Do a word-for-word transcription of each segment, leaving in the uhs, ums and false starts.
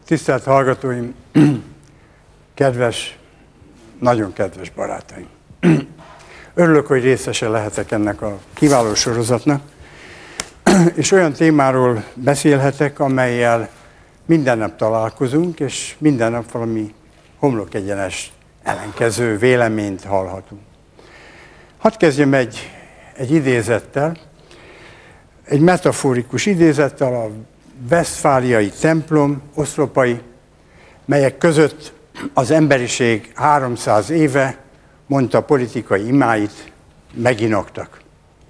Tisztelt hallgatóim, kedves, nagyon kedves barátaim! Örülök, hogy részese lehetek ennek a kiváló sorozatnak, és olyan témáról beszélhetek, amellyel minden nap találkozunk, és minden nap valami homlokegyenes ellenkező véleményt hallhatunk. Hadd kezdjem egy, egy idézettel, egy metaforikus idézettel, a Westfáliai templom oszlopai, melyek között az emberiség háromszáz éve mondta politikai imáit, meginoktak.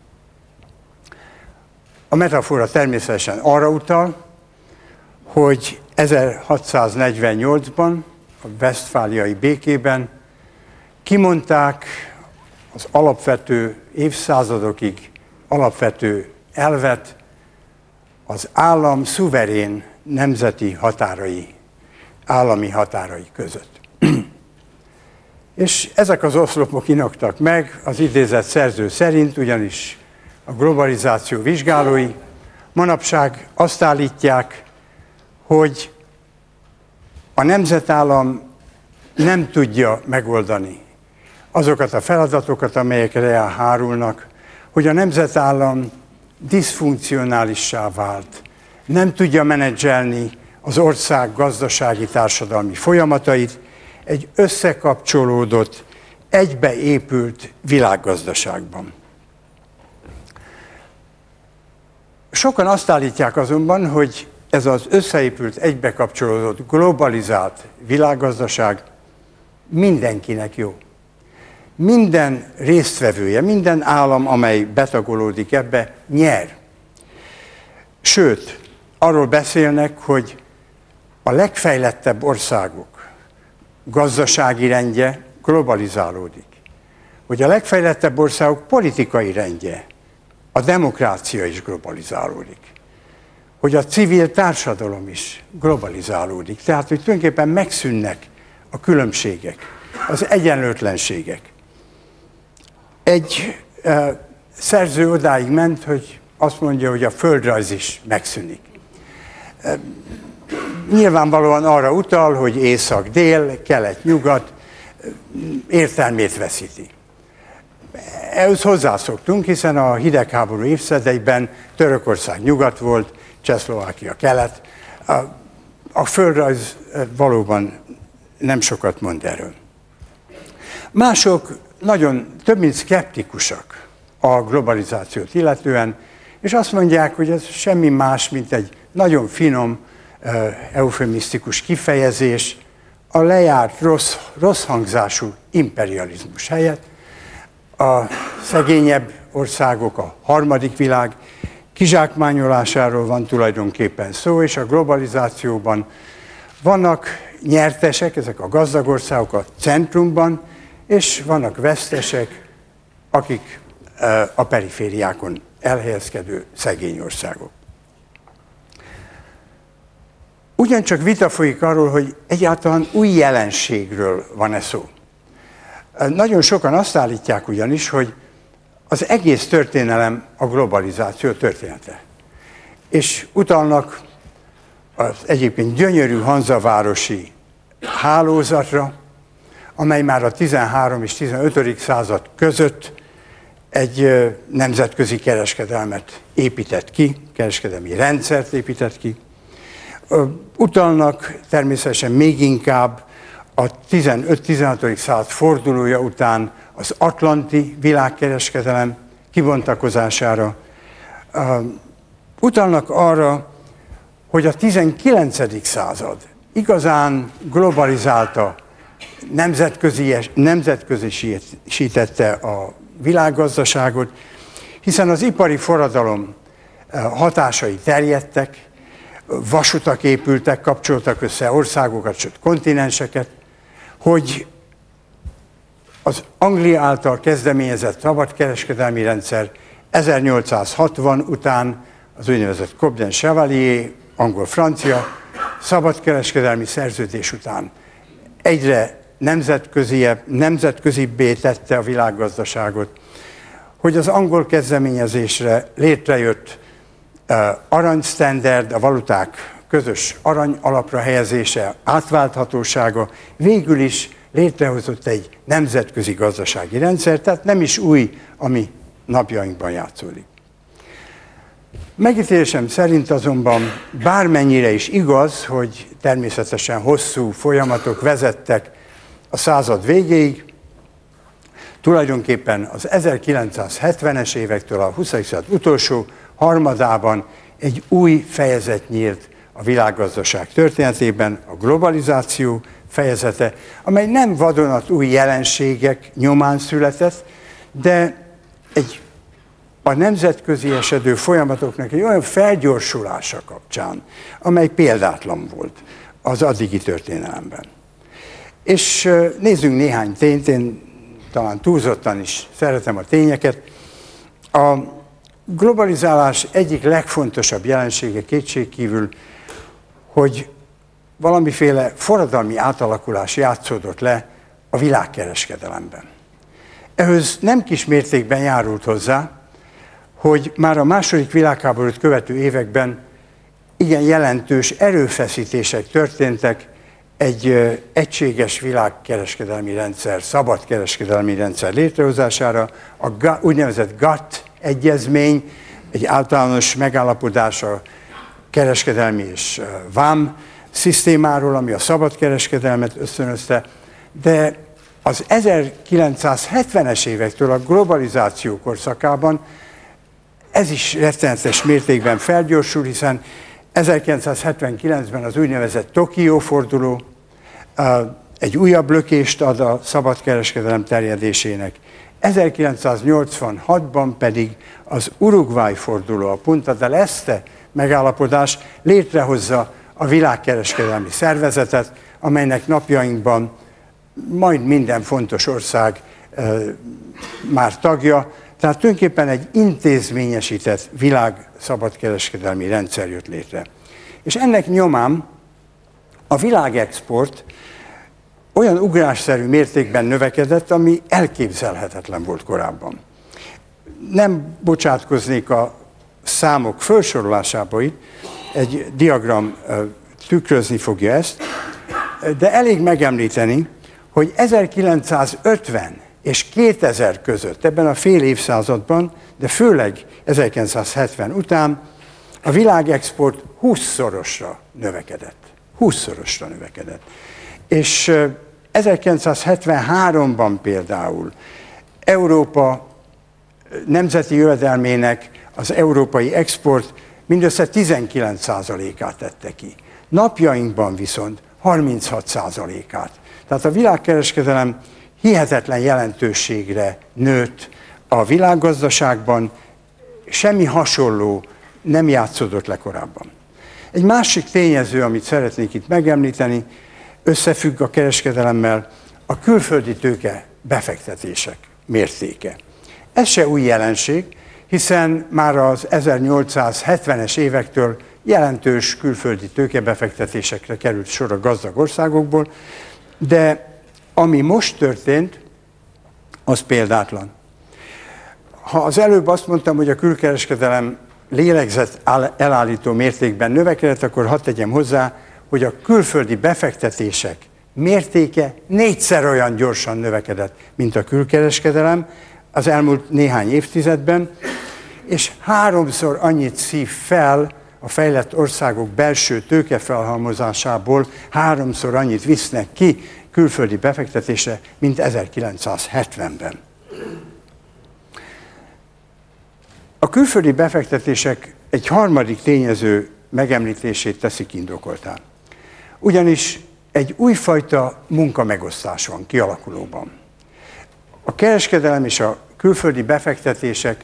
A metafora természetesen arra utal, hogy ezerhatszáznegyvennyolcban, a Westfáliai békében kimondták az alapvető, évszázadokig alapvető elvet, az állam szuverén nemzeti határai, állami határai között. És ezek az oszlopok inoktak meg az idézett szerző szerint, ugyanis a globalizáció vizsgálói manapság azt állítják, hogy a nemzetállam nem tudja megoldani azokat a feladatokat, amelyekre elhárulnak, hogy a nemzetállam diszfunkcionálissá vált, nem tudja menedzselni az ország gazdasági társadalmi folyamatait egy összekapcsolódott, egybeépült világgazdaságban. Sokan azt állítják azonban, hogy ez az összeépült, egybekapcsolódott, globalizált világgazdaság mindenkinek jó. Minden résztvevője, minden állam, amely betagolódik ebbe, nyer. Sőt, arról beszélnek, hogy a legfejlettebb országok gazdasági rendje globalizálódik. Hogy a legfejlettebb országok politikai rendje, a demokrácia is globalizálódik. Hogy a civil társadalom is globalizálódik. Tehát, hogy tulajdonképpen megszűnnek a különbségek, az egyenlőtlenségek. Egy e, szerző odáig ment, hogy azt mondja, hogy a földrajz is megszűnik. E, nyilvánvalóan arra utal, hogy észak-dél, kelet-nyugat értelmét veszíti. Ehhez hozzászoktunk, hiszen a hidegháború évszázadaiban Törökország nyugat volt, Csehszlovákia kelet. A, a földrajz valóban nem sokat mond erről. Mások nagyon több mint szkeptikusak a globalizációt illetően, és azt mondják, hogy ez semmi más, mint egy nagyon finom, uh, eufemisztikus kifejezés a lejárt rossz, rossz hangzású imperializmus helyett. A szegényebb országok, a harmadik világ kizsákmányolásáról van tulajdonképpen szó, és a globalizációban vannak nyertesek, ezek a gazdag országok a centrumban, és vannak vesztesek, akik a perifériákon elhelyezkedő szegény országok. Ugyancsak vita folyik arról, hogy egyáltalán új jelenségről van-e szó. Nagyon sokan azt állítják ugyanis, hogy az egész történelem a globalizáció története. És utalnak az egyébként gyönyörű hanzavárosi hálózatra, amely már a tizenharmadik és tizenötödik század között egy nemzetközi kereskedelmet épített ki, kereskedelmi rendszert épített ki. Utalnak természetesen még inkább a tizenöt-tizenhatodik század fordulója után az atlanti világkereskedelem kibontakozására. Utalnak arra, hogy a tizenkilencedik század igazán globalizálta, nemzetközisítette a világgazdaságot, hiszen az ipari forradalom hatásai terjedtek, vasutak épültek, kapcsoltak össze országokat, sőt kontinenseket, hogy az Anglia által kezdeményezett szabadkereskedelmi rendszer ezernyolcszázhatvan után az úgynevezett Cobden Chevalier, angol-francia szabadkereskedelmi szerződés után egyre nemzetköziebb, nemzetközibbé tette a világgazdaságot, hogy az angol kezdeményezésre létrejött uh, aranysztenderd, a valuták közös arany alapra helyezése, átválthatósága végül is létrehozott egy nemzetközi gazdasági rendszer, tehát nem is új, ami napjainkban játszódik. Megítélésem szerint azonban bármennyire is igaz, hogy természetesen hosszú folyamatok vezettek a század végéig, tulajdonképpen az ezerkilencszázhetvenes évektől a huszadik század utolsó harmadában egy új fejezet nyílt a világgazdaság történetében, a globalizáció fejezete, amely nem vadonatúj jelenségek nyomán született, de egy a nemzetközi esedő folyamatoknak egy olyan felgyorsulása kapcsán, amely példátlan volt az addigi történelemben. És nézzünk néhány tényt, én talán túlzottan is szeretem a tényeket. A globalizálás egyik legfontosabb jelensége kétségkívül, hogy valamiféle forradalmi átalakulás játszódott le a világkereskedelemben. Ehhez nem kis mértékben járult hozzá, hogy már a második világháborút követő években igen jelentős erőfeszítések történtek egy egységes világkereskedelmi rendszer, szabadkereskedelmi rendszer létrehozására, a úgynevezett GATT egyezmény, egy általános megállapodás a kereskedelmi és vám szisztémáról, ami a szabadkereskedelmet ösztönözte, de az ezerkilencszázhetvenes évektől a globalizáció korszakában ez is rettenetes mértékben felgyorsul, hiszen ezerkilencszázhetvenkilencben az úgynevezett Tokió forduló egy újabb lökést ad a szabadkereskedelem terjedésének. ezerkilencszáznyolcvanhatban pedig az Uruguay forduló, a Punta del Este megállapodás létrehozza a világkereskedelmi szervezetet, amelynek napjainkban majd minden fontos ország e, már tagja, tehát tulajdonképpen egy intézményesített világ szabadkereskedelmi rendszer jött létre. És ennek nyomán a világexport olyan ugrásszerű mértékben növekedett, ami elképzelhetetlen volt korábban. Nem bocsátkoznék a számok felsorolásába itt, egy diagram tükrözni fogja ezt, de elég megemlíteni, hogy ezerkilencszázötven és kétezer között, ebben a fél évszázadban, de főleg ezerkilencszázhetven után a világexport húszszorosra növekedett. húszszorosra növekedett. És ezerkilencszázhetvenháromban például Európa nemzeti jövedelmének az európai export mindössze tizenkilenc százalékát tette ki. Napjainkban viszont harminchat százalékát. Tehát a világkereskedelem hihetetlen jelentőségre nőtt a világgazdaságban, semmi hasonló nem játszódott le korábban. Egy másik tényező, amit szeretnék itt megemlíteni, összefügg a kereskedelemmel, a külföldi tőke befektetések mértéke. Ez se új jelenség, hiszen már az ezernyolcszázhetvenes évektől jelentős külföldi tőkebefektetésekre került sor a gazdag országokból, de ami most történt, az példátlan. Ha az előbb azt mondtam, hogy a külkereskedelem lélegzett elállító mértékben növekedett, akkor hadd tegyem hozzá, hogy a külföldi befektetések mértéke négyszer olyan gyorsan növekedett, mint a külkereskedelem az elmúlt néhány évtizedben, és háromszor annyit szív fel a fejlett országok belső tőkefelhalmozásából, háromszor annyit visznek ki külföldi befektetésre, mint ezerkilencszázhetvenben. A külföldi befektetések egy harmadik tényező megemlítését teszik indokoltán. Ugyanis egy újfajta munkamegosztás van kialakulóban. A kereskedelem és a külföldi befektetések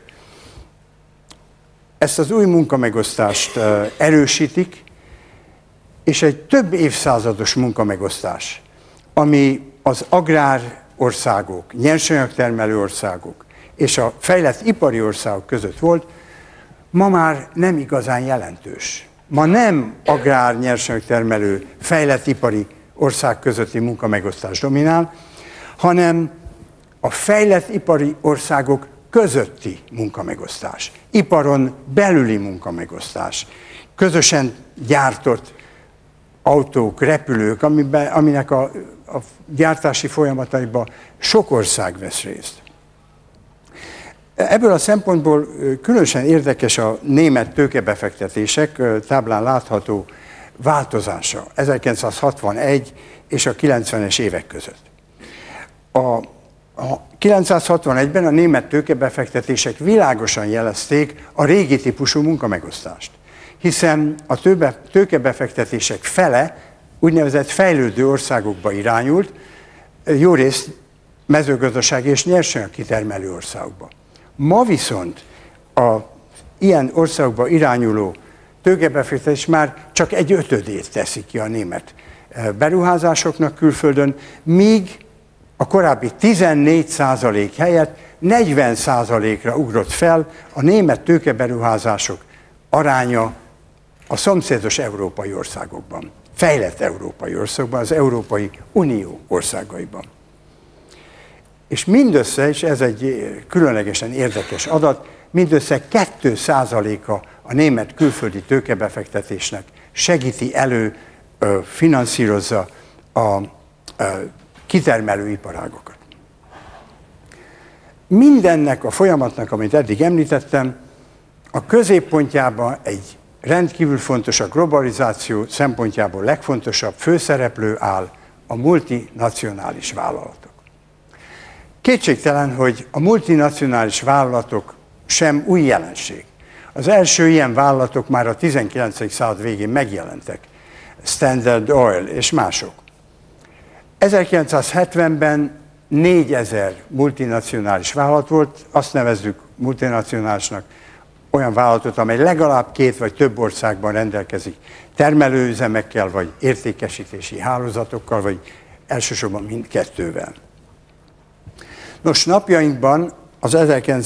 ezt az új munkamegosztást erősítik, és egy több évszázados munkamegosztás, ami az agrár országok, nyersanyagtermelő országok és a fejlett ipari országok között volt, ma már nem igazán jelentős. Ma nem agrár, nyersanyagtermelő, fejlett ipari ország közötti munkamegosztás dominál, hanem a fejlett ipari országok közötti munkamegosztás, iparon belüli munkamegosztás, közösen gyártott autók, repülők, amiben, aminek a, a gyártási folyamataiban sok ország vesz részt. Ebből a szempontból különösen érdekes a német tőkebefektetések táblán látható változása ezerkilencszázhatvanegy és a kilencvenes évek között. A A kilencszázhatvanegyben a német tőkebefektetések világosan jelezték a régi típusú munkamegosztást, hiszen a tőkebefektetések fele úgynevezett fejlődő országokba irányult, jó részt mezőgazdasági és nyersanyag kitermelő országokba. Ma viszont a ilyen országokba irányuló tőkebefektetés már csak egy ötödét teszi ki a német beruházásoknak külföldön, míg a korábbi tizennégy százalék helyett negyven százalékra ugrott fel a német tőkeberuházások aránya a szomszédos európai országokban, fejlett európai országokban, az Európai Unió országaiban. És mindössze, és ez egy különlegesen érdekes adat, mindössze két százaléka a német külföldi tőkebefektetésnek segíti elő, finanszírozza a kitermelő iparágokat. Mindennek a folyamatnak, amit eddig említettem, a középpontjában egy rendkívül fontos, a globalizáció szempontjából legfontosabb főszereplő áll, a multinacionális vállalatok. Kétségtelen, hogy a multinacionális vállalatok sem új jelenség. Az első ilyen vállalatok már a tizenkilencedik század végén megjelentek, Standard Oil és mások. ezerkilencszázhetvenben négyezer multinacionális vállalat volt, azt nevezzük multinacionálisnak olyan vállalatot, amely legalább két vagy több országban rendelkezik termelőüzemekkel, vagy értékesítési hálózatokkal, vagy elsősorban mindkettővel. Nos, napjainkban az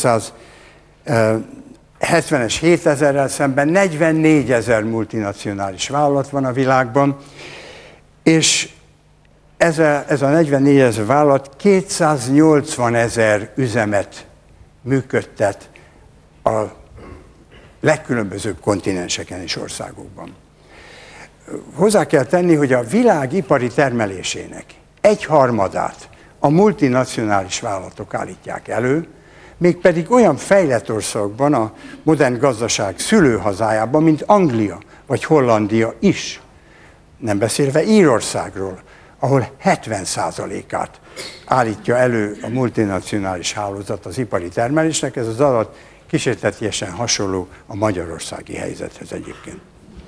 ezerkilencszázhetvenes hétezerrel szemben negyvennégyezer multinacionális vállalat van a világban, és Ez a, ez a negyvennégyezer vállalat kétszáznyolcvanezer üzemet működtet a legkülönbözőbb kontinenseken és országokban. Hozzá kell tenni, hogy a világ ipari termelésének egyharmadát a multinacionális vállalatok állítják elő, mégpedig olyan fejlett országokban, a modern gazdaság szülőhazájában, mint Anglia vagy Hollandia is, nem beszélve Írországról, ahol hetven százalékát állítja elő a multinacionális hálózat az ipari termelésnek. Ez az adat kísértetiesen hasonló a magyarországi helyzethez egyébként.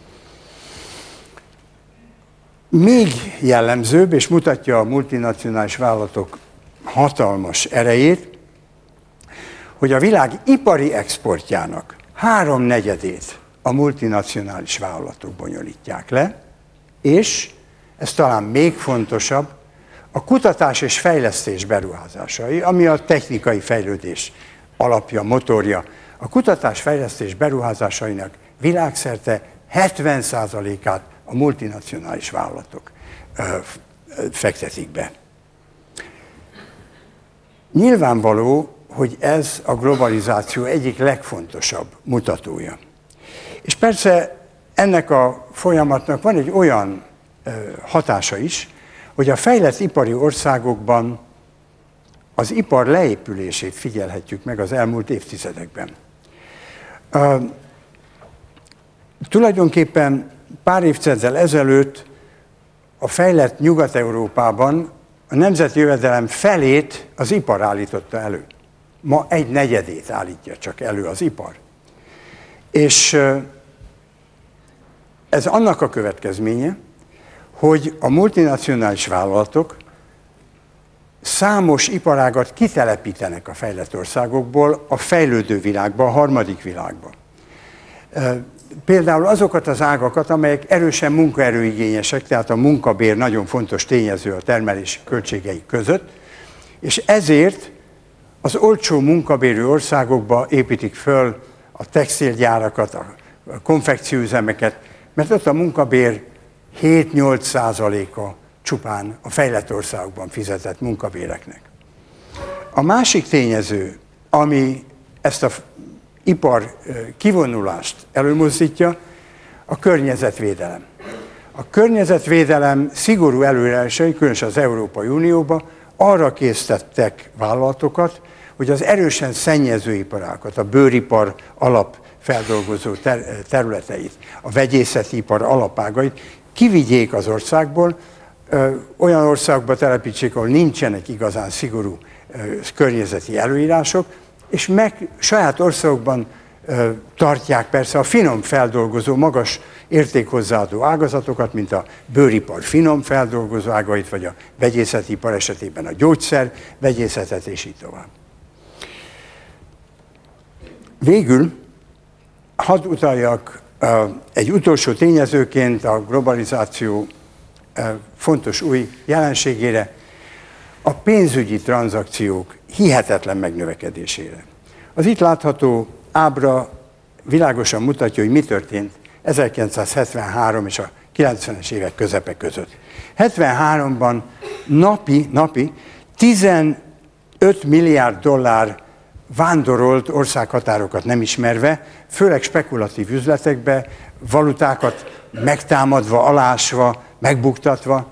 Még jellemzőbb, és mutatja a multinacionális vállalatok hatalmas erejét, hogy a világ ipari exportjának háromnegyedét a multinacionális vállalatok bonyolítják le, és ez talán még fontosabb, a kutatás és fejlesztés beruházásai, ami a technikai fejlődés alapja, motorja. A kutatás-fejlesztés beruházásainak világszerte hetven százalékát a multinacionális vállalatok ö, ö, fektetik be. Nyilvánvaló, hogy ez a globalizáció egyik legfontosabb mutatója. És persze ennek a folyamatnak van egy olyan hatása is, hogy a fejlett ipari országokban az ipar leépülését figyelhetjük meg az elmúlt évtizedekben. Uh, tulajdonképpen pár évtizeddel ezelőtt a fejlett Nyugat-Európában a nemzeti jövedelem felét az ipar állította elő. Ma egy negyedét állítja csak elő az ipar. És uh, ez annak a következménye, hogy a multinacionális vállalatok számos iparágat kitelepítenek a fejlett országokból a fejlődő világba, a harmadik világba. Például azokat az ágakat, amelyek erősen munkaerőigényesek, tehát a munkabér nagyon fontos tényező a termelés költségei között, és ezért az olcsó munkabérű országokba építik föl a textilgyárakat, a konfekcióüzemeket, mert ott a munkabér hét-nyolc százaléka csupán a fejlett országokban fizetett munkabéreknek. A másik tényező, ami ezt az ipar kivonulást előmozdítja, a környezetvédelem. A környezetvédelem szigorú előírásai, különösen az Európai Unióban arra késztettek vállalatokat, hogy az erősen szennyező iparákat, a bőripar alapfeldolgozó ter- területeit, a vegyészeti ipar alapágait kivigyék az országból, ö, olyan országba telepítsék, ahol nincsenek igazán szigorú ö, környezeti előírások, és meg saját országokban ö, tartják persze a finom feldolgozó, magas értékhozzáadó ágazatokat, mint a bőripar finom feldolgozó ágait, vagy a vegyészeti ipar esetében a gyógyszer, vegyészetet, és így tovább. Végül hadd utaljak uh, egy utolsó tényezőként a globalizáció uh, fontos új jelenségére, a pénzügyi tranzakciók hihetetlen megnövekedésére. Az itt látható ábra világosan mutatja, hogy mi történt ezerkilencszázhetvenhárom és a kilencvenes évek közepe között. hetvenháromban napi, napi tizenöt milliárd dollár vándorolt országhatárokat nem ismerve, főleg spekulatív üzletekbe, valutákat megtámadva, alásva, megbuktatva.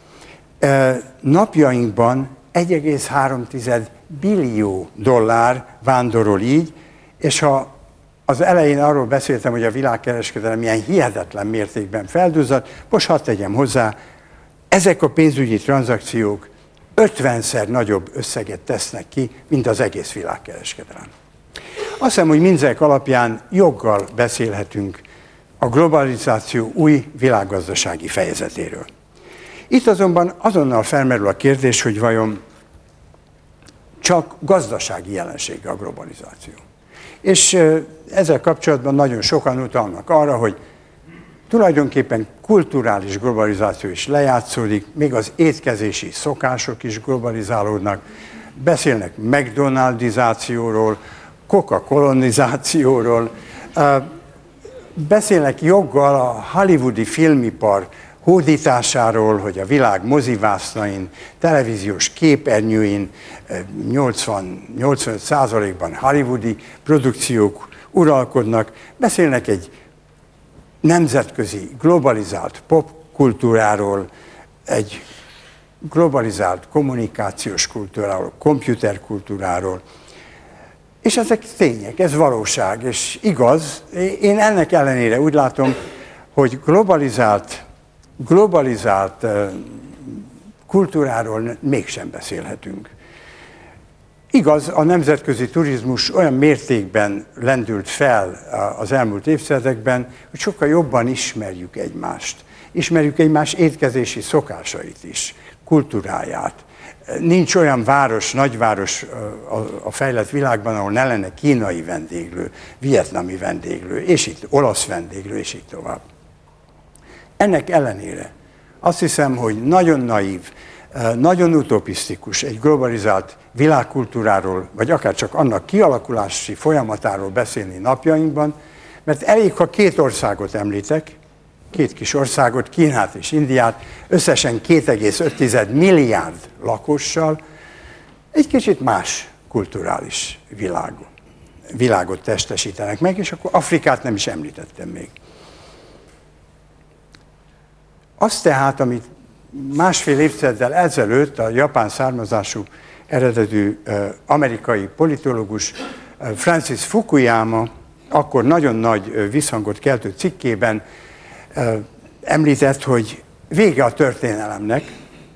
Napjainkban egy egész három billió dollár vándorol így, és ha az elején arról beszéltem, hogy a világkereskedelem milyen hihetetlen mértékben felduzzadt, most hadd tegyem hozzá, ezek a pénzügyi tranzakciók ötvenszer nagyobb összeget tesznek ki, mint az egész világkereskedelem. Azt hiszem, hogy mindezek alapján joggal beszélhetünk a globalizáció új világgazdasági fejezetéről. Itt azonban azonnal felmerül a kérdés, hogy vajon csak gazdasági jelensége a globalizáció. És ezzel kapcsolatban nagyon sokan utalnak arra, hogy tulajdonképpen kulturális globalizáció is lejátszódik, még az étkezési szokások is globalizálódnak, beszélnek McDonaldizációról, Coca-colonizációról, beszélnek joggal a hollywoodi filmipar hódításáról, hogy a világ mozivásznain, televíziós képernyőin nyolcvan-nyolcvanöt százalékban hollywoodi produkciók uralkodnak, beszélnek egy nemzetközi, globalizált popkultúráról, egy globalizált kommunikációs kultúráról, komputerkultúráról, és ezek tények, ez valóság, és igaz. Én ennek ellenére úgy látom, hogy globalizált, globalizált kultúráról mégsem beszélhetünk. Igaz, a nemzetközi turizmus olyan mértékben lendült fel az elmúlt évtizedekben, hogy sokkal jobban ismerjük egymást. Ismerjük egymás étkezési szokásait is, kultúráját. Nincs olyan város, nagyváros a fejlett világban, ahol ne lenne kínai vendéglő, vietnami vendéglő, és itt olasz vendéglő, és így tovább. Ennek ellenére azt hiszem, hogy nagyon naív, nagyon utopisztikus egy globalizált világkultúráról, vagy akár csak annak kialakulási folyamatáról beszélni napjainkban, mert elég, ha két országot említek, két kis országot, Kínát és Indiát, összesen két egész öt milliárd lakossal, egy kicsit más kulturális világot, világot testesítenek meg, és akkor Afrikát nem is említettem még. Az tehát, amit másfél évtizeddel ezelőtt a japán származású eredetű amerikai politológus Francis Fukuyama akkor nagyon nagy visszhangot keltő cikkében említett, hogy vége a történelemnek,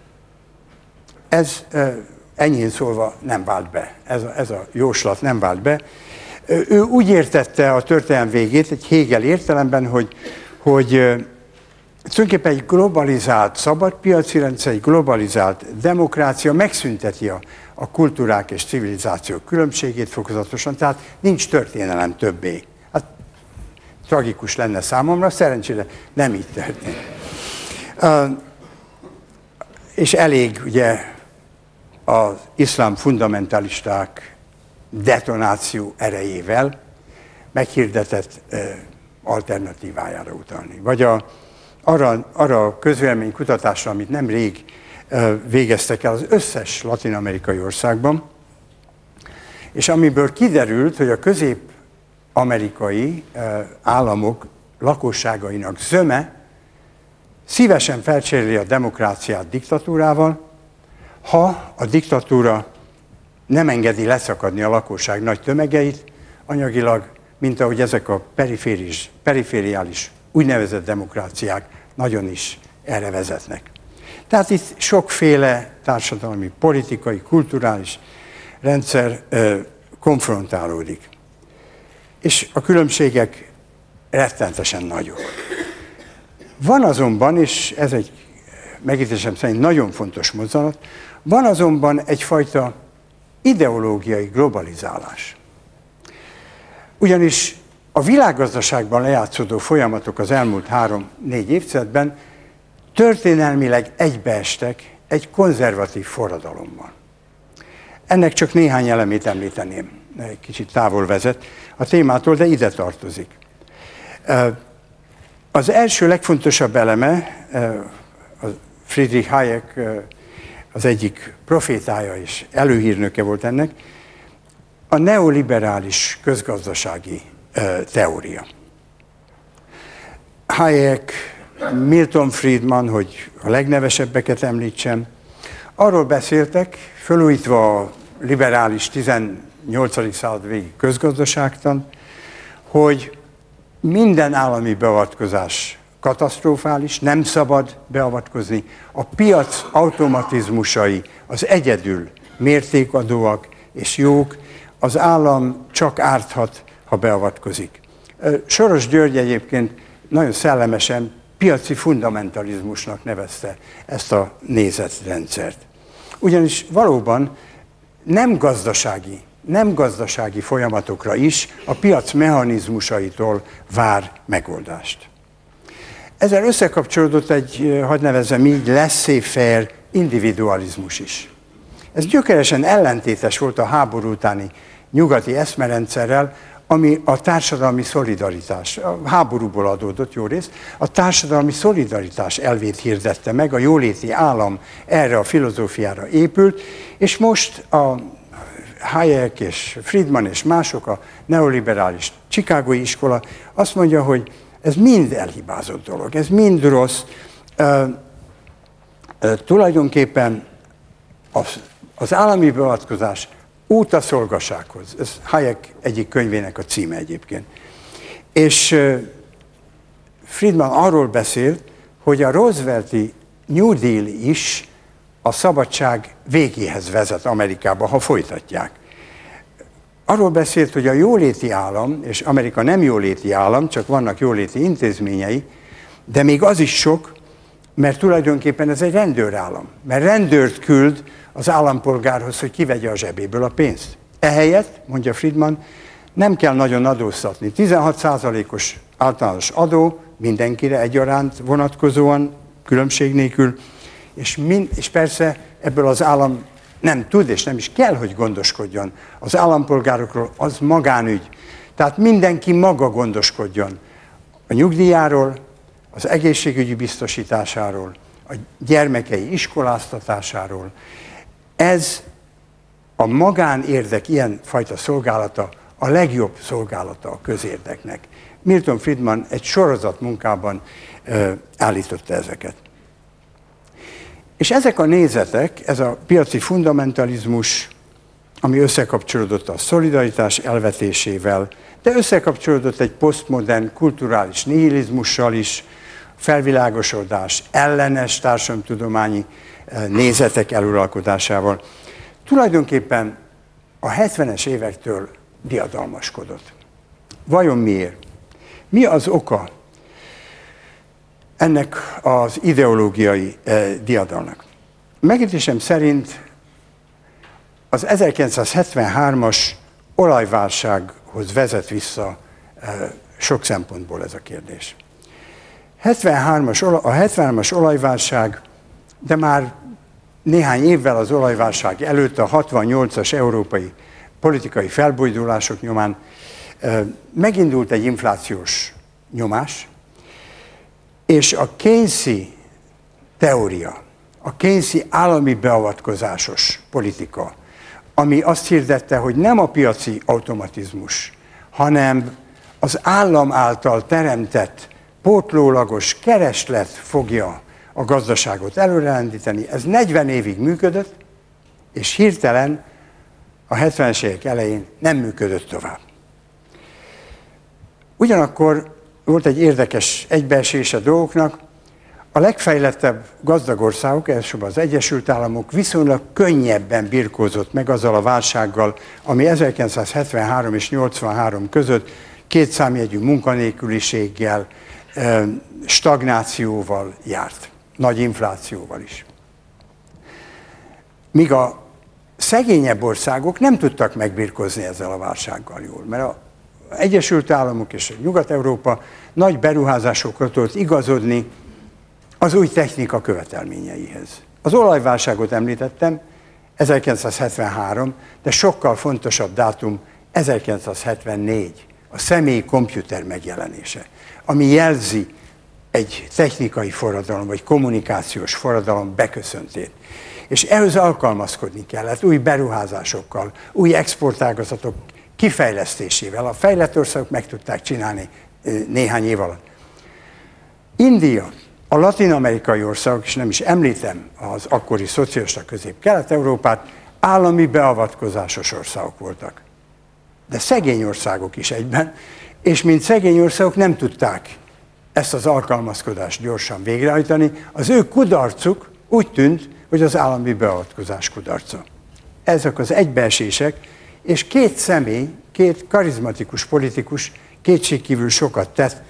ez enyhén szólva nem vált be, ez a, ez a jóslat nem vált be. Ő úgy értette a történelem végét, egy Hegel értelemben, hogy, hogy tulajdonképpen egy globalizált szabadpiaci rendszer, egy globalizált demokrácia megszünteti a, a kultúrák és civilizációk különbségét fokozatosan, tehát nincs történelem többé. Hát tragikus lenne számomra, szerencsére nem így történt. Uh, és elég ugye az iszlám fundamentalisták detonáció erejével meghirdetett uh, alternatívájára utalni. Vagy a Arra, arra a közvéleménykutatásra, amit nemrég végeztek el az összes latin-amerikai országban, és amiből kiderült, hogy a közép-amerikai államok lakosságainak zöme szívesen felcseréli a demokráciát diktatúrával, ha a diktatúra nem engedi leszakadni a lakosság nagy tömegeit, anyagilag, mint ahogy ezek a periféris, perifériális úgynevezett demokráciák nagyon is erre vezetnek. Tehát itt sokféle társadalmi, politikai, kulturális rendszer ö, konfrontálódik. És a különbségek rettentesen nagyok. Van azonban, és ez egy megítélésem szerint nagyon fontos mozzanat, van azonban egyfajta ideológiai globalizálás. Ugyanis a világgazdaságban lejátszódó folyamatok az elmúlt három-négy évtizedben történelmileg egybeestek egy konzervatív forradalommal. Ennek csak néhány elemét említeném, egy kicsit távol vezet a témától, de ide tartozik. Az első legfontosabb eleme, Friedrich Hayek az egyik profétája és előhírnöke volt ennek, a neoliberális közgazdasági teória. Hayek, Milton Friedman, hogy a legnevesebbeket említsem, arról beszéltek, fölújítva a liberális tizennyolcadik század végi közgazdaságtan, hogy minden állami beavatkozás katasztrofális, nem szabad beavatkozni. A piac automatizmusai az egyedül mértékadóak és jók, az állam csak árthat, ha beavatkozik. Soros György egyébként nagyon szellemesen piaci fundamentalizmusnak nevezte ezt a nézetrendszert. Ugyanis valóban nem gazdasági, nem gazdasági folyamatokra is a piac mechanizmusaitól vár megoldást. Ezzel összekapcsolódott egy, hadd nevezzem így, laissez-faire individualizmus is. Ez gyökeresen ellentétes volt a háború utáni nyugati eszmerendszerrel, ami a társadalmi szolidaritás, a háborúból adódott jó rész, a társadalmi szolidaritás elvét hirdette meg, a jóléti állam erre a filozófiára épült, és most a Hayek és Friedman és mások, a neoliberális chicagói iskola azt mondja, hogy ez mind elhibázott dolog, ez mind rossz. Uh, uh, tulajdonképpen az, az állami beavatkozás út a szolgasághoz. Ez Hayek egyik könyvének a címe egyébként. És uh, Friedman arról beszélt, hogy a Roosevelti New Deal is a szabadság végéhez vezet Amerikába, ha folytatják. Arról beszélt, hogy a jóléti állam, és Amerika nem jóléti állam, csak vannak jóléti intézményei, de még az is sok, mert tulajdonképpen ez egy rendőrállam. Mert rendőrt küld az állampolgárhoz, hogy kivegye a zsebéből a pénzt. Ehelyett, mondja Friedman, nem kell nagyon adóztatni. tizenhat százalékos általános adó mindenkire egyaránt vonatkozóan, különbség nélkül, és, mind, és persze ebből az állam nem tud, és nem is kell, hogy gondoskodjon az állampolgárokról, az magánügy. Tehát mindenki maga gondoskodjon a nyugdíjáról, az egészségügyi biztosításáról, a gyermekei iskoláztatásáról. Ez a magánérdek ilyenfajta szolgálata a legjobb szolgálata a közérdeknek. Milton Friedman egy sorozat munkában ö, állította ezeket. És ezek a nézetek, ez a piaci fundamentalizmus, ami összekapcsolódott a szolidaritás elvetésével, de összekapcsolódott egy posztmodern kulturális nihilizmussal is, felvilágosodás ellenes társadalomtudományi nézetek eluralkodásával. Tulajdonképpen a hetvenes évektől diadalmaskodott. Vajon miért? Mi az oka ennek az ideológiai eh, diadalnak? Megítélésem szerint az ezerkilencszázhetvenhármas olajválsághoz vezet vissza eh, sok szempontból ez a kérdés. hetvenhármas, a hetvenhármas olajválság, de már néhány évvel az olajválság előtt a hatvannyolcas európai politikai felbojdulások nyomán eh, megindult egy inflációs nyomás, és a Keynesi teória, a Keynesi állami beavatkozásos politika, ami azt hirdette, hogy nem a piaci automatizmus, hanem az állam által teremtett pótlólagos kereslet fogja a gazdaságot előrelendíteni. Ez negyven évig működött, és hirtelen a hetvenes évek elején nem működött tovább. Ugyanakkor volt egy érdekes egybeesése dolgoknak. A legfejlettebb gazdag országok, elsősorban az Egyesült Államok viszonylag könnyebben birkózott meg azzal a válsággal, ami ezerkilencszázhetvenhárom és nyolcvanhárom között kétszámjegyű munkanélküliséggel, stagnációval járt, nagy inflációval is. Míg a szegényebb országok nem tudtak megbirkózni ezzel a válsággal jól, mert az Egyesült Államok és Nyugat-Európa nagy beruházásokat tudott igazodni az új technika követelményeihez. Az olajválságot említettem, ezerkilencszázhetvenhárom, de sokkal fontosabb dátum ezerkilencszázhetvennégy, a személyi komputer megjelenése, ami jelzi egy technikai forradalom, vagy kommunikációs forradalom beköszöntét. És ehhez alkalmazkodni kellett új beruházásokkal, új exportágazatok kifejlesztésével. A fejlett országok meg tudták csinálni néhány év alatt. India, a latin-amerikai országok, és nem is említem az akkori szocialista közép-kelet-európát, állami beavatkozásos országok voltak. De szegény országok is egyben, és mint szegény országok nem tudták ezt az alkalmazkodást gyorsan végrehajtani. Az ő kudarcuk úgy tűnt, hogy az állami beavatkozás kudarca. Ezek az egybeesések, és két személy, két karizmatikus politikus kétségkívül sokat tett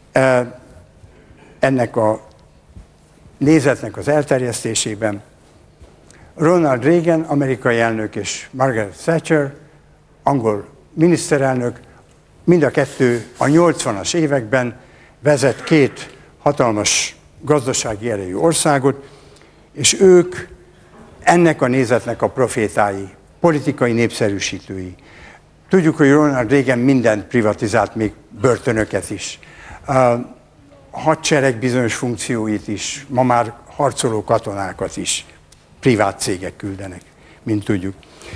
ennek a nézetnek az elterjesztésében. Ronald Reagan, amerikai elnök, és Margaret Thatcher, angol miniszterelnök, mind a kettő a nyolcvanas években vezet két hatalmas gazdasági erejű országot, és ők ennek a nézetnek a profétái, politikai népszerűsítői. Tudjuk, hogy Ronald Reagan mindent privatizált, még börtönöket is. A hadsereg bizonyos funkcióit is, ma már harcoló katonákat is privát cégek küldenek, mint tudjuk.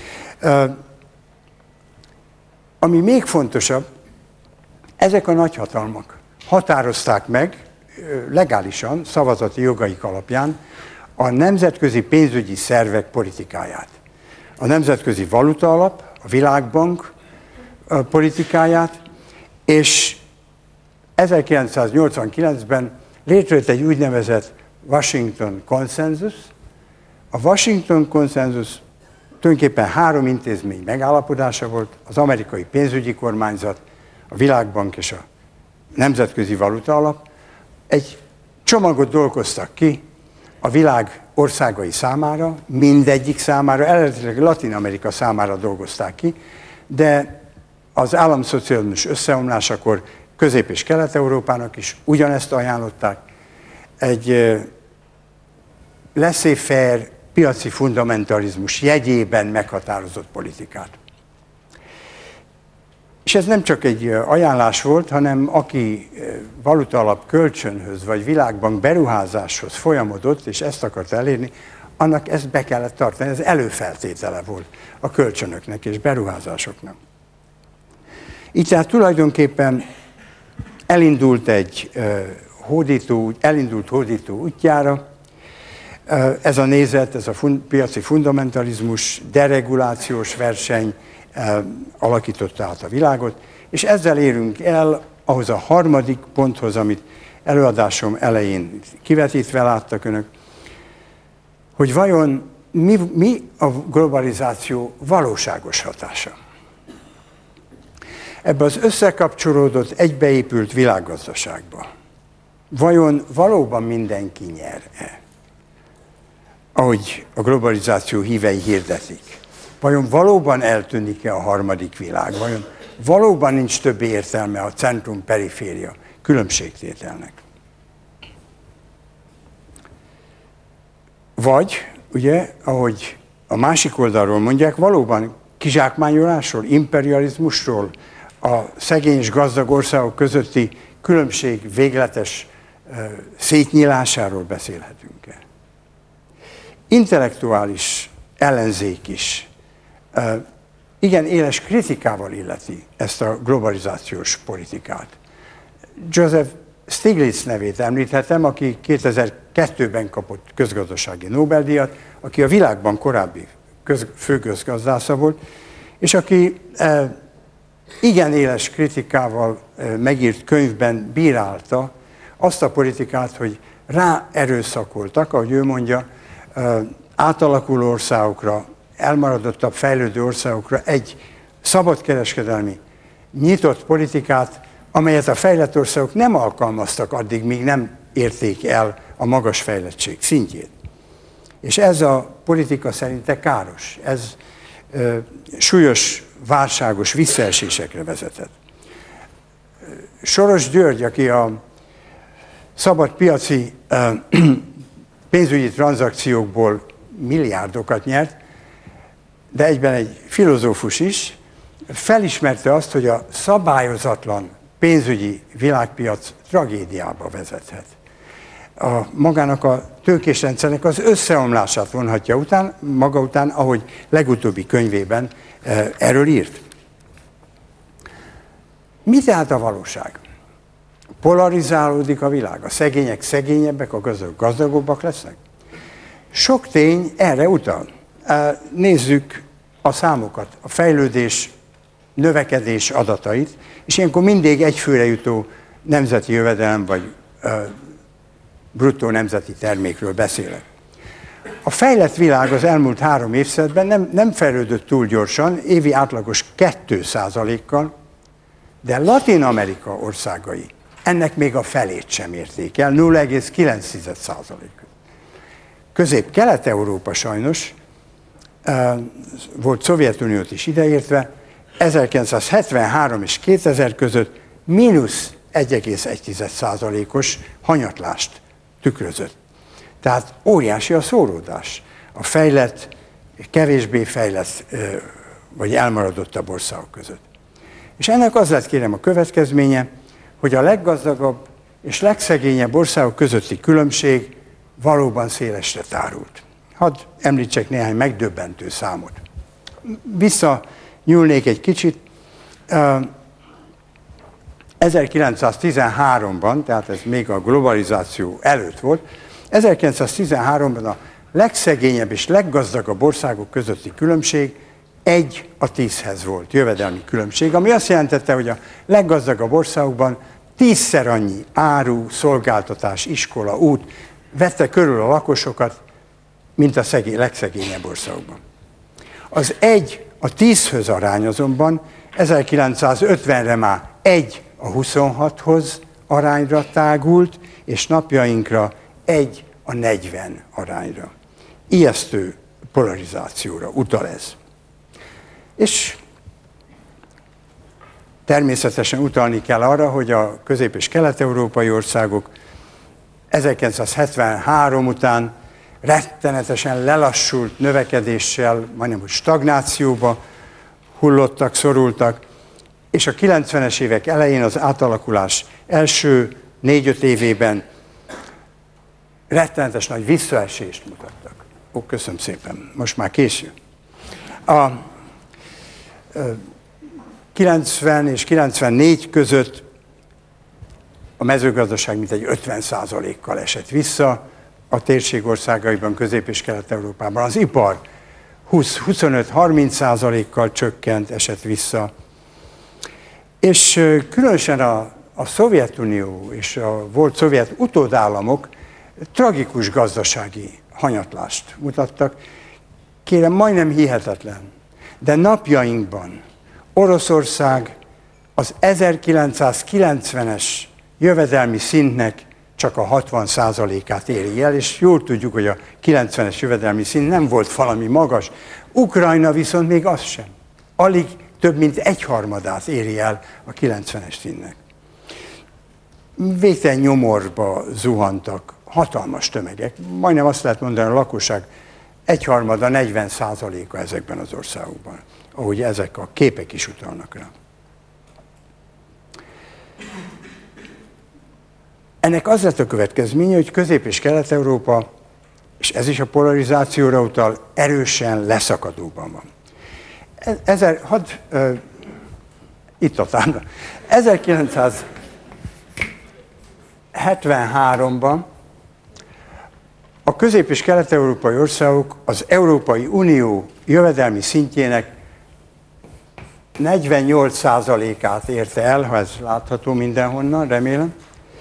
Ami még fontosabb, ezek a nagyhatalmak határozták meg legálisan, szavazati jogaik alapján a nemzetközi pénzügyi szervek politikáját. A Nemzetközi Valuta Alap, a Világbank politikáját, és ezerkilencszáznyolcvankilencben létrejött egy úgynevezett Washington Consensus. A Washington Consensus tulajdonképpen három intézmény megállapodása volt, az amerikai pénzügyi kormányzat, a Világbank és a Nemzetközi Valuta Alap. Egy csomagot dolgoztak ki a világ országai számára, mindegyik számára, eredetileg Latin-Amerika számára dolgozták ki, de az államszocializmus összeomlásakor Közép- és Kelet-Európának is ugyanezt ajánlották, egy laissez-faire piaci fundamentalizmus jegyében meghatározott politikát. És ez nem csak egy ajánlás volt, hanem aki valutaalap kölcsönhöz vagy világbank beruházáshoz folyamodott, és ezt akart elérni, annak ezt be kellett tartani, ez előfeltétele volt a kölcsönöknek és beruházásoknak. Így tehát tulajdonképpen elindult egy hódító, elindult hódító útjára, ez a nézet, ez a fun, piaci fundamentalizmus, deregulációs verseny alakította át a világot, és ezzel érünk el ahhoz a harmadik ponthoz, amit előadásom elején kivetítve láttak önök, hogy vajon mi, mi a globalizáció valóságos hatása. Ebbe az összekapcsolódott, egybeépült világgazdaságba vajon valóban mindenki nyer-e? Ahogy a globalizáció hívei hirdetik. Vajon valóban eltűnik-e a harmadik világ? Vajon valóban nincs több értelme a centrum-periféria különbségtételnek? Vagy, ugye, ahogy a másik oldalról mondják, valóban kizsákmányolásról, imperializmusról, a szegény és gazdag országok közötti különbség végletes uh, szétnyílásáról beszélhetünk-e? Intellektuális ellenzék is uh, igen éles kritikával illeti ezt a globalizációs politikát. Joseph Stiglitz nevét említhetem, aki kétezer-kettőben kapott közgazdasági Nobel-díjat, aki a Világbank korábbi köz, főközgazdásza volt, és aki e, igen éles kritikával e, megírt könyvben bírálta azt a politikát, hogy ráerőszakoltak, ahogy ő mondja, e, átalakuló országokra, elmaradottabb, fejlődő országokra egy szabadkereskedelmi, nyitott politikát, amelyet a fejlett országok nem alkalmaztak addig, míg nem érték el a magas fejlettség szintjét. És ez a politika szerinte káros, ez ö, súlyos, válságos visszaesésekre vezetett. Soros György, aki a szabad piaci ö, pénzügyi tranzakciókból milliárdokat nyert, de egyben egy filozófus is, felismerte azt, hogy a szabályozatlan pénzügyi világpiac tragédiába vezethet. A, magának a tőkés rendszernek az összeomlását vonhatja után, maga után, ahogy legutóbbi könyvében e, erről írt. Mi tehát a valóság? Polarizálódik a világ, a szegények szegényebbek, a gazdagok gazdagabbak lesznek? Sok tény erre utal. E, nézzük a számokat, a fejlődés, növekedés adatait, és ilyenkor mindig egyfőre jutó nemzeti jövedelem vagy ö, bruttó nemzeti termékről beszélek. A fejlett világ az elmúlt három évszázadban nem, nem fejlődött túl gyorsan, évi átlagos két százalékkal, de Latin-Amerika országai ennek még a felét sem érték el, nulla egész kilenc százalék. Közép-Kelet-Európa sajnos, ö, volt Szovjetuniót is ideértve, ezerkilencszázhetvenhárom és kétezer között mínusz egy egész egy százalékos hanyatlást tükrözött. Tehát óriási a szóródás a fejlett, kevésbé fejlett vagy elmaradottabb országok között. És ennek az lett, kérem, a következménye, hogy a leggazdagabb és legszegényebb országok közötti különbség valóban szélesre tárult. Hadd említsek néhány megdöbbentő számot. Vissza nyúlnék egy kicsit. ezerkilencszáztizenháromban, tehát ez még a globalizáció előtt volt, ezerkilencszáztizenháromban a legszegényebb és leggazdagabb országok közötti különbség egy a tízhez volt, jövedelmi különbség, ami azt jelentette, hogy a leggazdagabb országokban tízszer annyi áru, szolgáltatás, iskola, út vette körül a lakosokat, mint a szegény, legszegényebb országokban. Az egy a tízhöz arány azonban ezerkilencszázötvenre már egy a huszonhathoz arányra tágult, és napjainkra egy a negyven arányra. Ijesztő polarizációra utal ez. És természetesen utalni kell arra, hogy a közép- és kelet-európai országok ezerkilencszázhetvenhárom után rettenetesen lelassult növekedéssel, majdnem hogy stagnációba hullottak, szorultak, és a kilencvenes évek elején az átalakulás első négy-öt évében rettenetes nagy visszaesést mutattak. Ó, köszönöm szépen, most már késő. A kilencven és kilencvennégy között a mezőgazdaság mintegy ötven százalékkal esett vissza, a térség országaiban, Közép- és Kelet-Európában. Az ipar húsz-huszonöt-harminc százalékkal csökkent, esett vissza. És különösen a, a Szovjetunió és a volt szovjet utódállamok tragikus gazdasági hanyatlást mutattak. Kérem, majdnem hihetetlen, de napjainkban Oroszország az ezerkilencszázkilencvenes jövedelmi szintnek csak a hatvan százalékát éri el, és jól tudjuk, hogy a kilencvenes jövedelmi szint nem volt valami magas. Ukrajna viszont még az sem. Alig több mint egyharmadát éri el a kilencvenes szintnek. Végtelen nyomorba zuhantak hatalmas tömegek. Majdnem azt lehet mondani, a lakosság egyharmada, negyven százaléka ezekben az országokban, ahogy ezek a képek is utalnak rá. Ennek az lett a következménye, hogy Közép- és Kelet-Európa, és ez is a polarizációra utal, erősen leszakadóban van. Ezer, hadd, uh, itt a támla. ezerkilencszáz, hetvenháromban a közép- és kelet-európai országok az Európai Unió jövedelmi szintjének negyvennyolc százalékát érte el, ha ez látható mindenhonnan, remélem.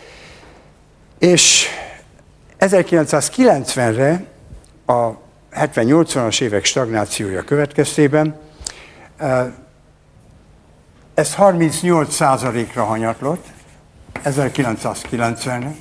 És ezerkilencszázkilencvenre a hetven-nyolcvanas évek stagnációja következtében ez harmincnyolc százalékra hanyatlott, ezerkilencszázkilencvenre,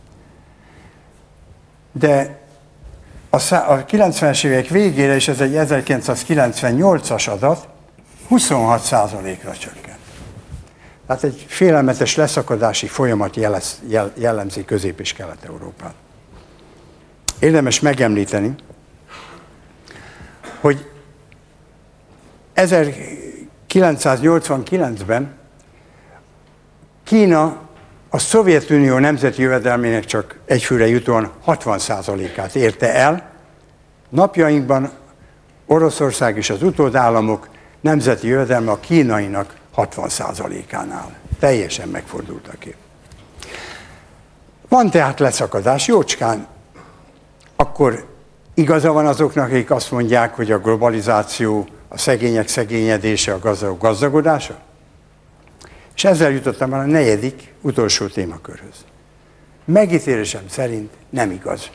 de a kilencvenes évek végére, és ez egy ezerkilencszázkilencvennyolcas adat, huszonhat százalékra csökkent. Tehát egy félelmetes leszakadási folyamat jelez, jel, jellemzi Közép- és Kelet-Európát. Érdemes megemlíteni, hogy ezerkilencszáznyolcvankilencben Kína a Szovjetunió nemzeti jövedelmének csak egyfőre jutóan hatvan százalékát érte el. Napjainkban Oroszország és az utódállamok nemzeti jövedelme a kínainak hatvan százalékánál. Teljesen megfordult a kép. Van tehát leszakadás, jócskán. Akkor igaza van azoknak, akik azt mondják, hogy a globalizáció, a szegények szegényedése, a gazdagok gazdagodása? És ezzel jutottam el a negyedik, utolsó témakörhöz. Megítélésem szerint nem igaz.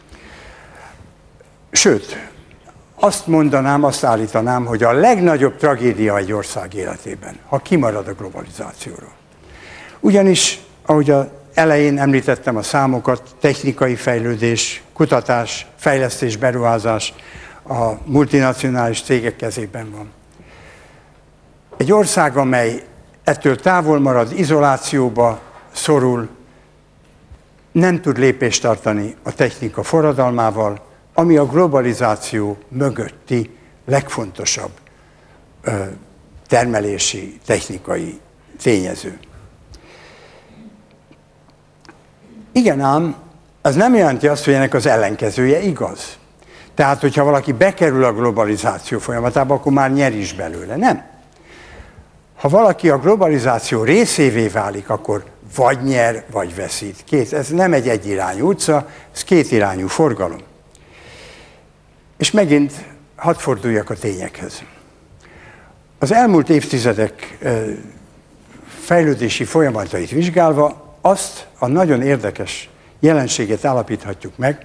Sőt, azt mondanám, azt állítanám, hogy a legnagyobb tragédia egy ország életében, ha kimarad a globalizációról. Ugyanis, ahogy az elején említettem a számokat, technikai fejlődés, kutatás, fejlesztés, beruházás a multinacionális cégek kezében van. Egy ország, amely ettől távol marad, izolációba szorul, nem tud lépést tartani a technika forradalmával, ami a globalizáció mögötti legfontosabb ö, termelési, technikai tényező. Igen ám, az nem jelenti azt, hogy ennek az ellenkezője igaz. Tehát, hogyha valaki bekerül a globalizáció folyamatába, akkor már nyer is belőle. Nem. Ha valaki a globalizáció részévé válik, akkor vagy nyer, vagy veszít. Két, ez nem egy egyirányú utca, ez kétirányú forgalom. És megint hadd forduljak a tényekhez. Az elmúlt évtizedek fejlődési folyamatait vizsgálva azt a nagyon érdekes jelenséget állapíthatjuk meg,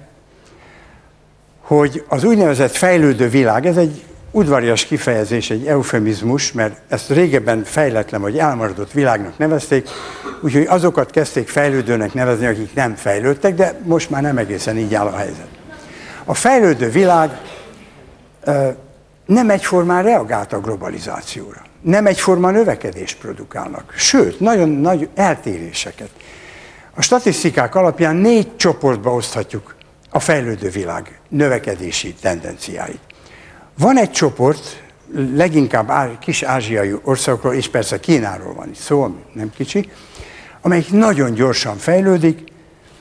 hogy az úgynevezett fejlődő világ, ez egy udvarias kifejezés, egy eufemizmus, mert ezt régebben fejletlen vagy elmaradott világnak nevezték, úgyhogy azokat kezdték fejlődőnek nevezni, akik nem fejlődtek, de most már nem egészen így áll a helyzet. A fejlődő világ ö, nem egyformán reagált a globalizációra. Nem egyformán növekedést produkálnak. Sőt, nagyon nagy eltéréseket. A statisztikák alapján négy csoportba oszthatjuk a fejlődő világ növekedési tendenciáit. Van egy csoport, leginkább kis ázsiai országokról, és persze Kínáról van itt szó, nem kicsi, amelyik nagyon gyorsan fejlődik.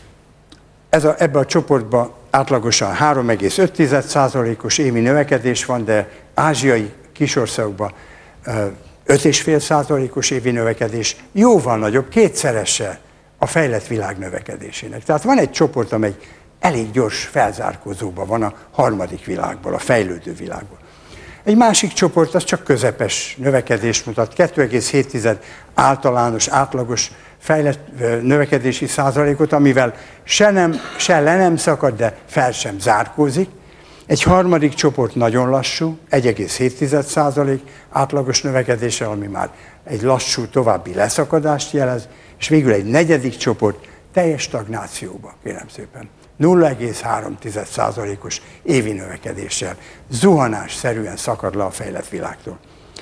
Ez a, ebben a csoportban átlagosan három egész öt százalékos évi növekedés van, de ázsiai kisországokban öt egész öt százalékos évi növekedés, jóval nagyobb, kétszerese a fejlett világ növekedésének. Tehát van egy csoport, amely elég gyors felzárkózóban van a harmadik világból, a fejlődő világból. Egy másik csoport az csak közepes növekedést mutat, kettő egész hét általános, átlagos fejlett növekedési százalékot, amivel se, nem, se le nem szakad, de fel sem zárkózik. Egy harmadik csoport nagyon lassú, egy egész hét százalék átlagos növekedéssel, ami már egy lassú további leszakadást jelez, és végül egy negyedik csoport teljes stagnációba, kérem szépen. nulla egész három százalékos évi növekedéssel zuhanásszerűen szakad le a fejlett világtól.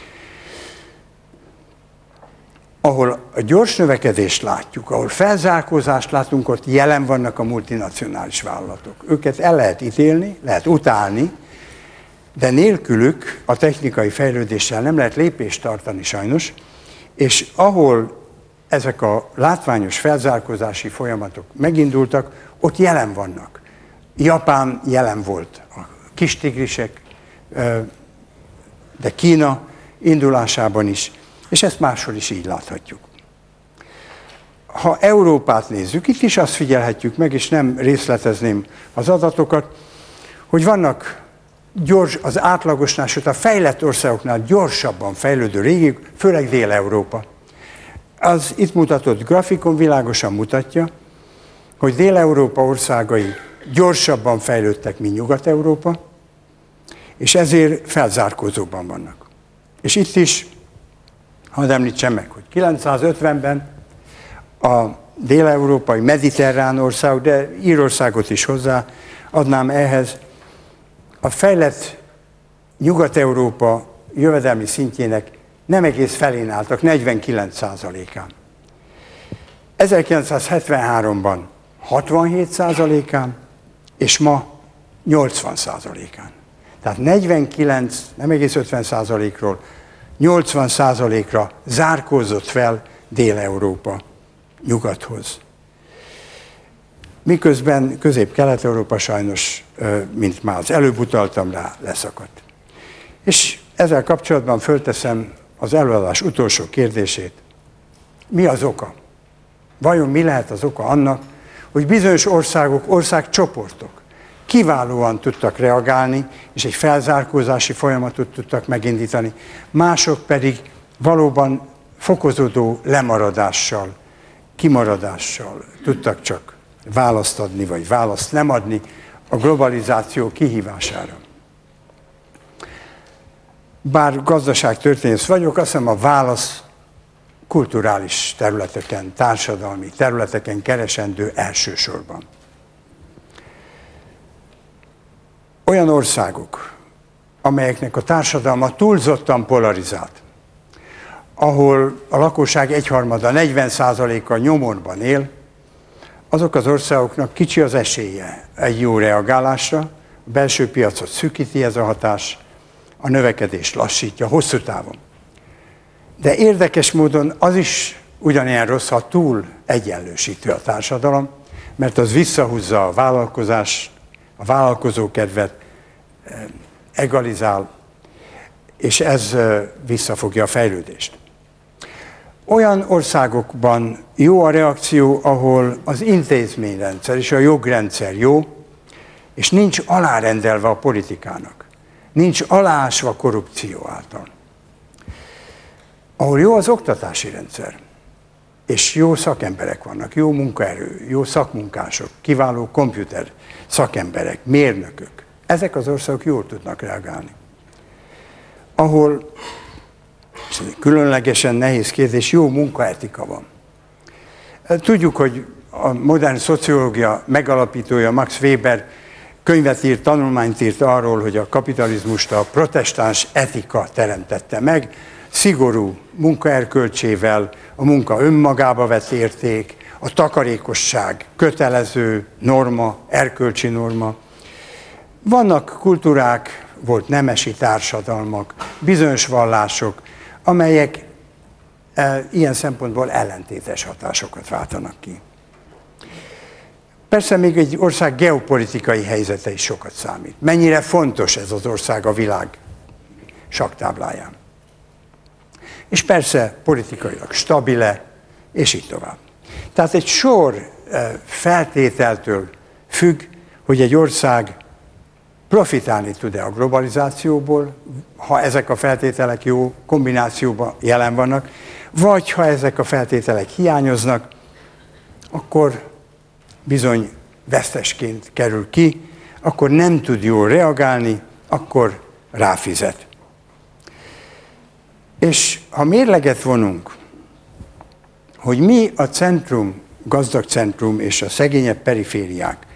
Ahol a gyors növekedést látjuk, ahol felzárkózást látunk, ott jelen vannak a multinacionális vállalatok. Őket el lehet ítélni, lehet utálni, de nélkülük a technikai fejlődéssel nem lehet lépést tartani sajnos, és ahol ezek a látványos felzárkózási folyamatok megindultak, ott jelen vannak. Japán jelen volt, a kis tigrisek, de Kína indulásában is, és ezt máshol is így láthatjuk. ha Európát nézzük, itt is azt figyelhetjük meg, és nem részletezném az adatokat, hogy vannak gyors, az átlagosnál, sőt a fejlett országoknál gyorsabban fejlődő régiók, főleg Dél-Európa. Az itt mutatott grafikon világosan mutatja, hogy Dél-Európa országai gyorsabban fejlődtek, mint Nyugat-Európa, és ezért felzárkózóban vannak. És itt is, hadd említsem meg, hogy kilencszázötvenben a dél-európai mediterrán ország, de Írországot is hozzá adnám ehhez, a fejlett Nyugat-Európa jövedelmi szintjének nem egész felén álltak, negyvenkilenc százalékán. ezerkilencszázhetvenháromban hatvanhét százalékán, és ma nyolcvan százalékán. Tehát negyvenkilenc, nem egész ötven százalékról, nyolcvan százalékra zárkózott fel Dél-Európa nyugathoz. Miközben Közép-Kelet-Európa sajnos, mint már az előbb utaltam rá, leszakadt. És ezzel kapcsolatban fölteszem az előadás utolsó kérdését. Mi az oka? Vajon mi lehet az oka annak, hogy bizonyos országok, országcsoportok kiválóan tudtak reagálni, és egy felzárkózási folyamatot tudtak megindítani, mások pedig valóban fokozódó lemaradással, kimaradással tudtak csak választ adni, vagy választ nem adni a globalizáció kihívására. Bár gazdaságtörténész vagyok, azt hiszem a válasz kulturális területeken, társadalmi területeken keresendő elsősorban. Olyan országok, amelyeknek a társadalma túlzottan polarizált, ahol a lakosság egyharmada, negyven százaléka nyomorban él, azok az országoknak kicsi az esélye egy jó reagálásra, a belső piacot szűkíti ez a hatás, a növekedést lassítja hosszú távon. De érdekes módon az is ugyanilyen rossz, ha túl egyenlősítő a társadalom, mert az visszahúzza a vállalkozás, a vállalkozókedvet, egalizál, és ez visszafogja a fejlődést. Olyan országokban jó a reakció, ahol az intézményrendszer és a jogrendszer jó, és nincs alárendelve a politikának, nincs aláásva korrupció által. Ahol jó az oktatási rendszer, és jó szakemberek vannak, jó munkaerő, jó szakmunkások, kiváló komputer szakemberek, mérnökök, ezek az országok jól tudnak reagálni. Ahol, és ez egy különlegesen nehéz kérdés, jó munkaetika van. Tudjuk, hogy a modern szociológia megalapítója, Max Weber könyvet írt, tanulmányt írt arról, hogy a kapitalizmust a protestáns etika teremtette meg, szigorú munkaerkölcsével, a munka önmagába vett érték, a takarékosság kötelező norma, erkölcsi norma. Vannak kultúrák, volt nemesi társadalmak, bizonyos vallások, amelyek e, ilyen szempontból ellentétes hatásokat váltanak ki. Persze még egy ország geopolitikai helyzete is sokat számít. Mennyire fontos ez az ország a világ sakktábláján. És persze politikailag stabile, és így tovább. Tehát egy sor feltételtől függ, hogy egy ország profitálni tud-e a globalizációból, ha ezek a feltételek jó kombinációban jelen vannak, vagy ha ezek a feltételek hiányoznak, akkor bizony vesztesként kerül ki, akkor nem tud jól reagálni, akkor ráfizet. És ha mérleget vonunk, hogy mi a centrum, gazdag centrum és a szegényebb perifériák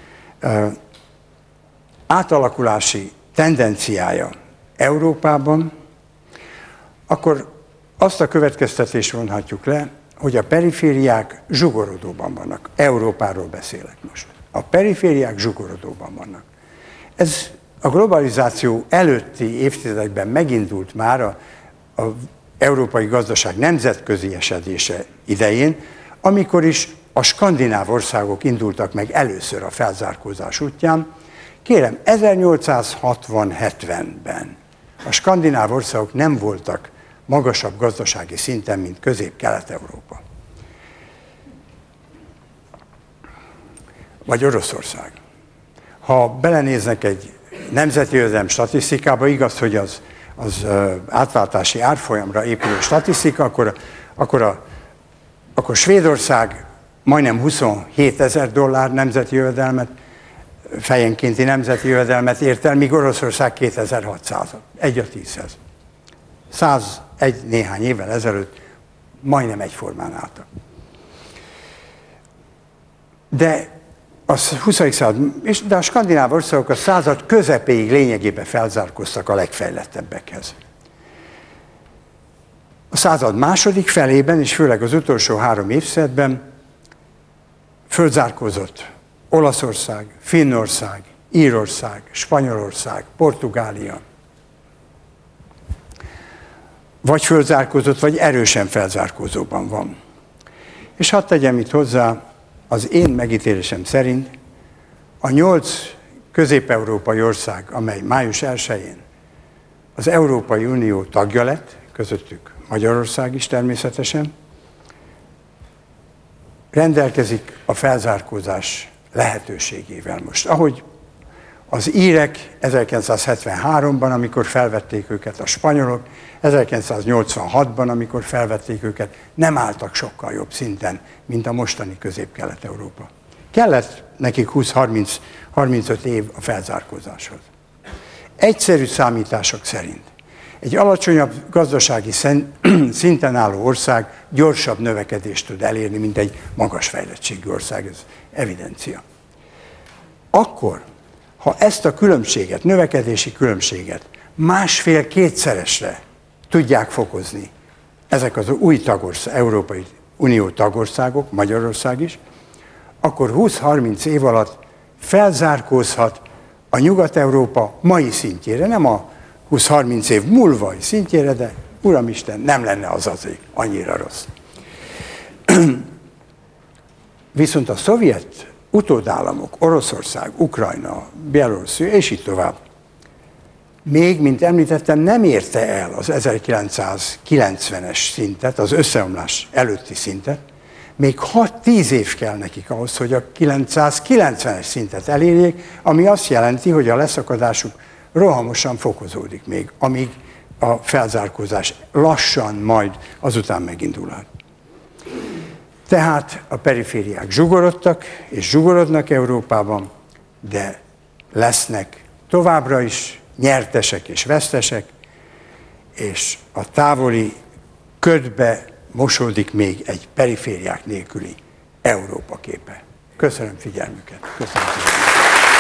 átalakulási tendenciája Európában, akkor azt a következtetést vonhatjuk le, hogy a perifériák zsugorodóban vannak. Európáról beszélek most. A perifériák zsugorodóban vannak. Ez a globalizáció előtti évtizedekben megindult már a, a európai gazdaság nemzetközi esedése idején, amikor is a skandináv országok indultak meg először a felzárkózás útján. Kérem, ezernyolcszázhatvan-hetvenben a skandináv országok nem voltak magasabb gazdasági szinten, mint Közép-Kelet-Európa. vagy Oroszország. Ha belenéznek egy nemzeti jövedelem statisztikába, igaz, hogy az, az átváltási árfolyamra épülő statisztika, akkor, akkor, a, akkor Svédország majdnem huszonhétezer dollár nemzeti jövedelmet, fejenkénti nemzeti jövedelmet ért el, míg Oroszország kétezer-hatszázat, egy a tízhez. százegy néhány évvel ezelőtt majdnem egyformán álltak. De a huszadik század, de a skandináv országok a század közepéig lényegében felzárkóztak a legfejlettebbekhez. A század második felében, és főleg az utolsó három évszázadban fölzárkózott Olaszország, Finnország, Írország, Spanyolország, Portugália. Vagy fölzárkózott, vagy erősen felzárkózóban van. És hadd tegyem itt hozzá, az én megítélésem szerint a nyolc közép-európai ország, amely május elsején az Európai Unió tagja lett, közöttük Magyarország is természetesen, rendelkezik a felzárkózás lehetőségével most. Ahogy az írek ezerkilencszázhetvenháromban, amikor felvették őket, a spanyolok ezerkilencszáznyolcvanhatban, amikor felvették őket, nem álltak sokkal jobb szinten, mint a mostani Közép-Kelet-Európa. Kellett nekik húsz-harminc-harmincöt év a felzárkózáshoz. Egyszerű számítások szerint egy alacsonyabb gazdasági szinten álló ország gyorsabb növekedést tud elérni, mint egy magas fejlettségű ország, ez evidencia. Akkor, ha ezt a különbséget, növekedési különbséget másfél-kétszeresre tudják fokozni ezek az új tagország, Európai Unió tagországok, Magyarország is, akkor húsz-harminc év alatt felzárkózhat a Nyugat-Európa mai szintjére, nem a húsz-harminc év múlva szintjére, de Uramisten, nem lenne az azért annyira rossz. Viszont a szovjet utódállamok, Oroszország, Ukrajna, Bielorusszia, és így tovább, még, mint említettem, nem érte el az ezerkilencszázkilencvenes szintet, az összeomlás előtti szintet, még hat-tíz év kell nekik ahhoz, hogy a kilencszázkilencvenes szintet elérjék, ami azt jelenti, hogy a leszakadásuk rohamosan fokozódik még, amíg a felzárkózás lassan majd azután megindulhat. Tehát a perifériák zsugorodtak és zsugorodnak Európában, de lesznek továbbra is nyertesek és vesztesek, és a távoli ködbe mosódik még egy perifériák nélküli Európa képe. Köszönöm figyelmüket. Köszönöm figyelmüket.